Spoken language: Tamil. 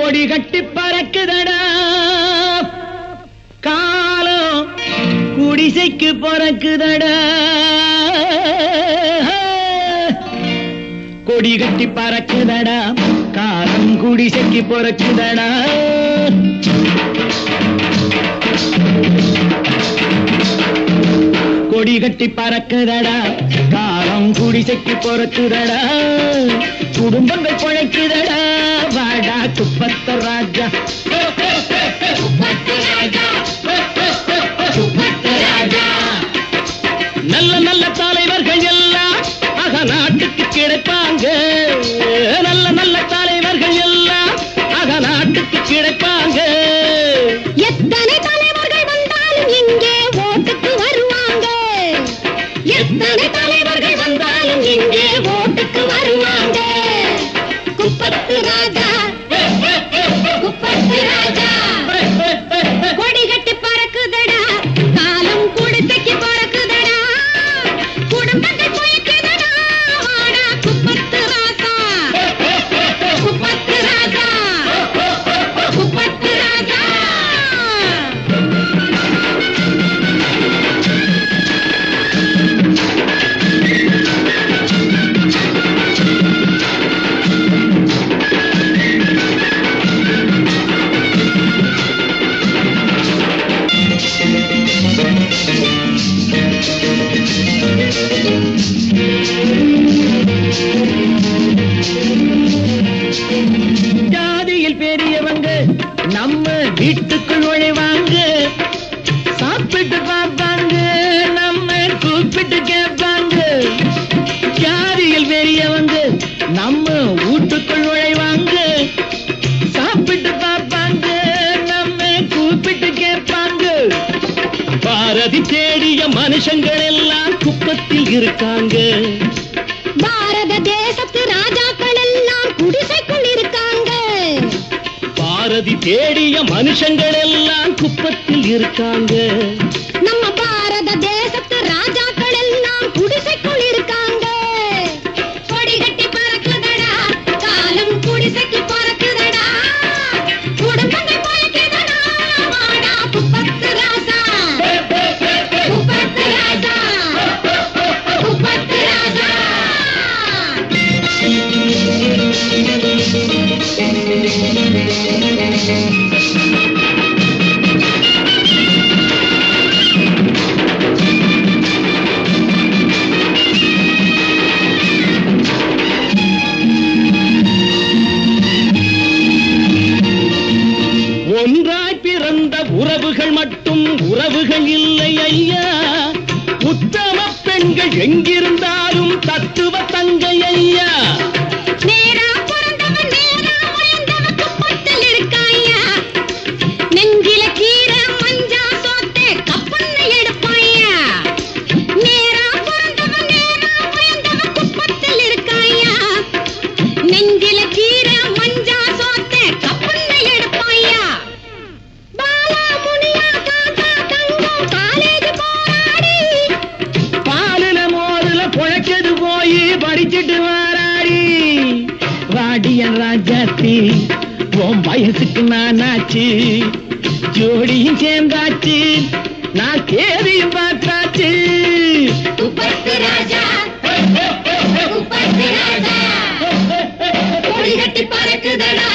கொடி கட்டி பறக்குதடா காலம் குடிசைக்கு பறக்குதடா கொடி கட்டி பறக்குதடா காலம் குடிசைக்கு பறக்குதடா கொடி கட்டி பறக்குதடா காலம் குடிசைக்கு பறக்குதடா குடும்பங்கள் பிழைக்குதடா வாடா குப்பத்து ராஜா நல்ல நல்ல தலைவர்கள் எல்லாம் அகநாட்டுக்கு கிடைப்பாங்க நல்ல நல்ல தலைவர்கள் எல்லாம் அகநாட்டுக்கு கிடைப்பாங்க எத்தனை தலைவர்கள் வந்தாலும் இங்கே ஓட்டுக்கு வருவாங்க எத்தனை தலைவர்கள் வந்தாலும் இங்கே ஓட்டுக்கு வருவாங்க குப்பத்து ராஜா குப்பத்து ராஜா கொடி கட்டி பறக்குதடா காலம் குடிசைக்கு பறக்குதடா குடும்பங்கள் போய்க்குதடா வாடா குப்பத்து ராஜா குப்பத்து ராஜா குப்பத்து ராஜா ஜாதியில் பெரியவங்க நம்ம வீட்டுக்குள் நுழைவாங்க சாப்பிட்டு பார்ப்பாங்க நம்ம கூப்பிட்டு கேட்பாங்க ஜாதியில் பெரியவங்க நம்ம வீட்டுக்குள் நுழைவாங்க சாப்பிட்டு பார்ப்பாங்க நம்ம கூப்பிட்டு கேட்பாங்க பாரதி தேடிய மனுஷங்கள் எல்லாம் குப்பத்தில் இருக்காங்க பாரத தேசத்து ராஜாக்கள் எல்லாம் குடிசைக்குள் இருக்காங்க பாரதி தேடிய மனுஷங்கள் எல்லாம் குப்பத்தில் இருக்காங்க நம்ம பாரத தேசத்து ராஜாக்கள் எல்லாம் குடிசைக்குள் இருக்காங்க கொடி கட்டி பறக்குதடா காலம் குடிசைக்கு பறக்குதடா குடும்பங்கள் பறக்குதடா வாடா குப்பத்து ராஜா குப்பத்து ராஜா குப்பத்து ராஜா ஒன்றாய் பிறந்த உறவுகள் மட்டும் உறவுகள் இல்லை ஐயா உத்தம பெண்கள் எங்கிருந்தாலும் தத்துவ தங்கை ஐயா நேரா பிறந்தவன் நேரா வளர்ந்தவன் குப்பத்தில் இருக்காயா நெஞ்சில கீரை மஞ்சா சோத்தே கப்பன்னு எடுப்பாயா நேரா பிறந்தவன் நேரா வளர்ந்தவன் குப்பத்தில் இருக்காயா நெஞ்சில கீரை மஞ்சா சோத்தே கப்பன்னு எடுப்பாயா பாலா முனியா காக்கா தங்கம் காலேஜ் போராடி பாலுல மோதுல பொழைச்சது போய் படிச்சுட்டு வாராடி வாடியன் ராஜாத்தி உன் வயசுக்கு நானாச்சு ஜோடியும் சேர்ந்தாச்சு நான் தேதியும் பார்த்தாச்சு குப்பத்து ராஜா குப்பத்து ராஜா கொடி கட்டி பறக்குதடா